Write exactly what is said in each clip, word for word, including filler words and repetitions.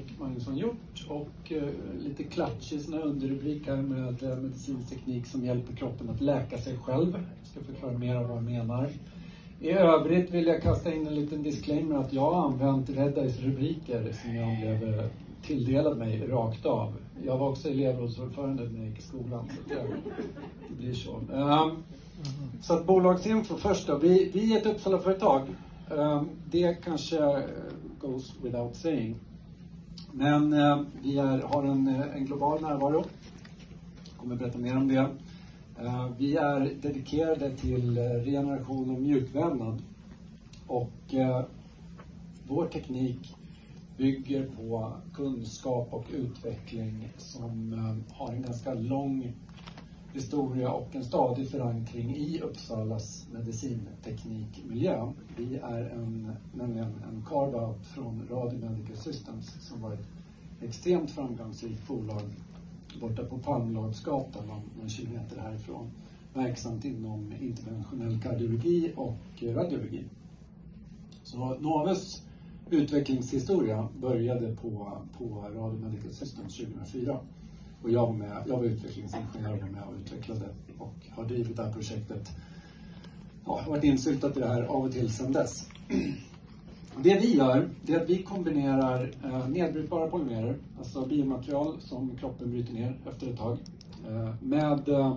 Erik Magnusson gjort, och eh, lite klatschig sån här underrubrik här med eh, medicinsk teknik som hjälper kroppen att läka sig själv. Jag ska förklara mer av vad jag menar. I övrigt vill jag kasta in en liten disclaimer att jag har använt Redeyes rubriker som jag blev eh, tilldelad mig rakt av. Jag var också elevrådsordförande när jag gick i skolan, så det, det blir så. Um, så att bolagsinfo först då. Vi, vi är ett Uppsala-företag. Um, det kanske goes without saying. Men uh, vi är, har en, en global närvaro. Jag kommer berätta mer om det. Uh, vi är dedikerade till uh, regeneration och mjukvävnad. Och uh, vår teknik bygger på kunskap och utveckling som uh, har en ganska lång historia och en stadig förankring i Uppsalas medicinteknikmiljö. Vi är en, nämligen en carve-out från Radio Medical Systems som var ett extremt framgångsrikt bolag borta på Palmlagsgatan, någon kilometer härifrån. Verksamt inom interventionell kardiologi och radiologi. Så Noves utvecklingshistoria började på, på Radio Medical Systems tjugohundrafyra. Och jag var, med, jag var utvecklingsingenjör och var med och utvecklade och har drivit det här projektet. Ja, har varit insyltad i det här av och till sedan dess. Det vi gör, det är att vi kombinerar eh, nedbrytbara polymerer, alltså biomaterial som kroppen bryter ner efter ett tag, eh, med eh,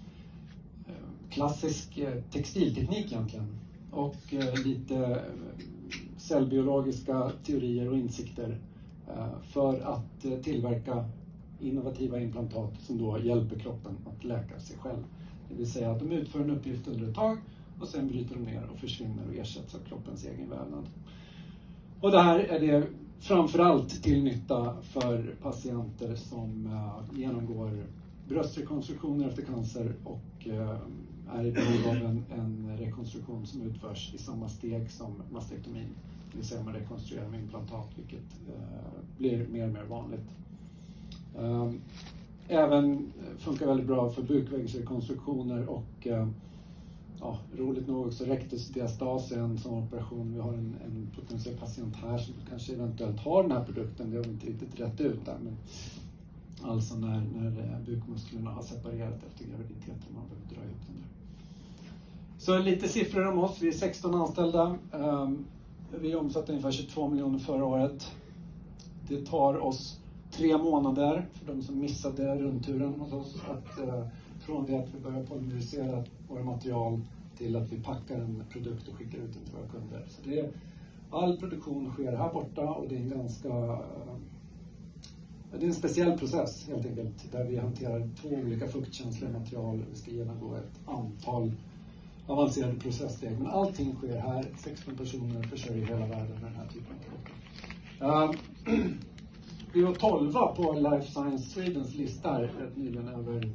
klassisk eh, textilteknik egentligen. Och eh, lite eh, cellbiologiska teorier och insikter eh, för att eh, tillverka innovativa implantat som då hjälper kroppen att läka sig själv. Det vill säga att de utför en uppgift under ett tag och sen bryter de ner och försvinner och ersätts av kroppens egen vävnad. Och det här är det framförallt till nytta för patienter som uh, genomgår bröstrekonstruktioner efter cancer och uh, är i behov av en, en rekonstruktion som utförs i samma steg som mastektomin. Det vill säga man rekonstruerar med implantat, vilket uh, blir mer och mer vanligt. Um, även funkar väldigt bra för bukvägsrekonstruktioner och uh, ja, roligt nog också rektusdiastas är en sån operation. Vi har en, en potentiell patient här som kanske eventuellt har den här produkten. Det har vi inte riktigt rätt ut där. Men alltså när, när bukmusklerna har separerat efter graviditeten, man behöver dra ut den där. Så lite siffror om oss. Vi är sexton anställda. Um, vi omsatte ungefär tjugotvå miljoner förra året. Det tar oss tre månader för de som missade rundturen hos oss. Att, uh, från det att vi börjar polymerisera våra material till att vi packar en produkt och skickar ut den till våra kunder. Så det är, all produktion sker här borta och det är en ganska uh, det är en speciell process helt enkelt. Där vi hanterar två olika fuktkänsliga material. Vi ska genomgå ett antal avancerade processsteg. Men allting sker här. sexton personer försörjer hela världen med den här typen av produkter. Uh, Vi var tolva på Life Science Swedens lista rätt nyligen över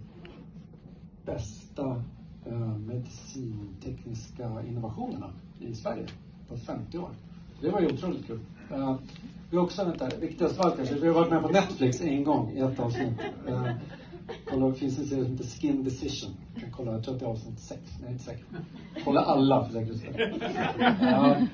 bästa eh, medicintekniska innovationerna i Sverige på femtio år. Det var ju otroligt kul. Eh, vi har också, vänta, viktigast av allt kanske, vi har varit med på Netflix en gång i ett avsnitt. Eh, kolla, det finns en serie som heter Skin Decision. Jag kan kolla, jag tror att det är avsnitt sex, nej jag är inte säker. Kolla alla för säkerhets skull. Eh,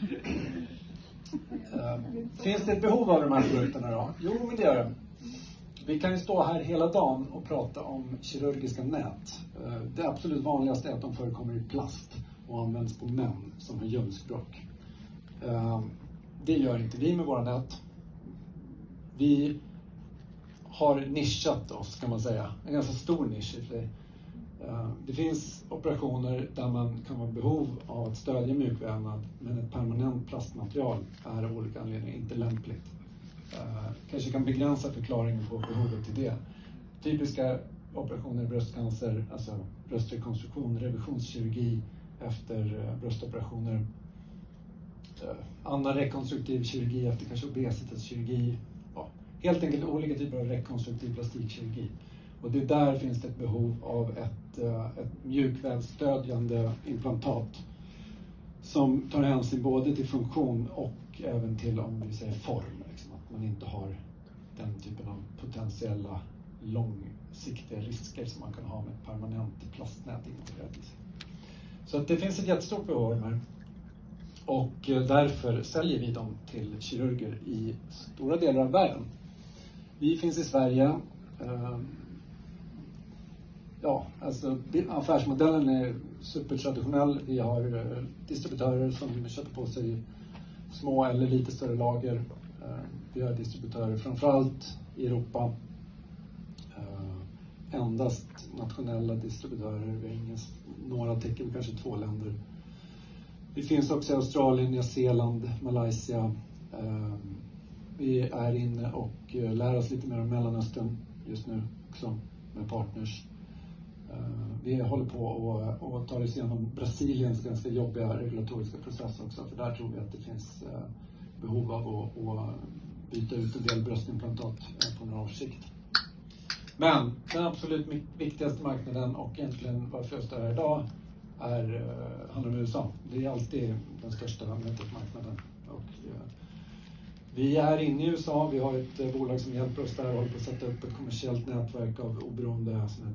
Uh, finns det ett behov av de här produkterna då? Jo, men det gör det. Vi kan ju stå här hela dagen och prata om kirurgiska nät. Uh, det absolut vanligaste är att de förekommer i plast och används på män som har ljumskbråck. Uh, det gör inte vi med våra nät. Vi har nischat oss, kan man säga. En ganska stor nisch i sig. Uh, det finns operationer där man kan ha behov av att stödja mjukvävnad, men ett permanent plastmaterial är av olika anledningar inte lämpligt. Uh, kanske kan begränsa förklaringen på behovet till det. Typiska operationer i bröstcancer, alltså bröstrekonstruktion, revisionskirurgi efter uh, bröstoperationer. Uh, annan rekonstruktiv kirurgi efter kanske obesitaskirurgi. Ja, helt enkelt olika typer av rekonstruktiv plastikkirurgi. Och det där finns det ett behov av ett, ett mjukvävsstödjande implantat som tar hänsyn både till funktion och även till, om vi säger, form. Liksom, att man inte har den typen av potentiella långsiktiga risker som man kan ha med ett permanent plastnät integrerat i sig. Så att det finns ett jättestort behov av de här. Och därför säljer vi dem till kirurger i stora delar av världen. Vi finns i Sverige. Ja, alltså affärsmodellen är supertraditionell. Vi har distributörer som köper på sig små eller lite större lager. Vi har distributörer framförallt i Europa. Endast nationella distributörer. Vi har ingen, några tecken, kanske två länder. Vi finns också i Australien, Nya Zeeland, Malaysia. Vi är inne och lär oss lite mer om Mellanöstern just nu också med partners. Vi håller på och, och tar oss igenom Brasiliens ganska jobbiga regulatoriska process också. För där tror vi att det finns behov av att, att byta ut en del bröstimplantat på några års sikt. Men den absolut viktigaste marknaden och egentligen varför jag står här idag är, handlar om U S A. Det är alltid den största marknaden. Och, vi är inne i U S A, vi har ett bolag som hjälper oss där och håller på att sätta upp ett kommersiellt nätverk av oberoende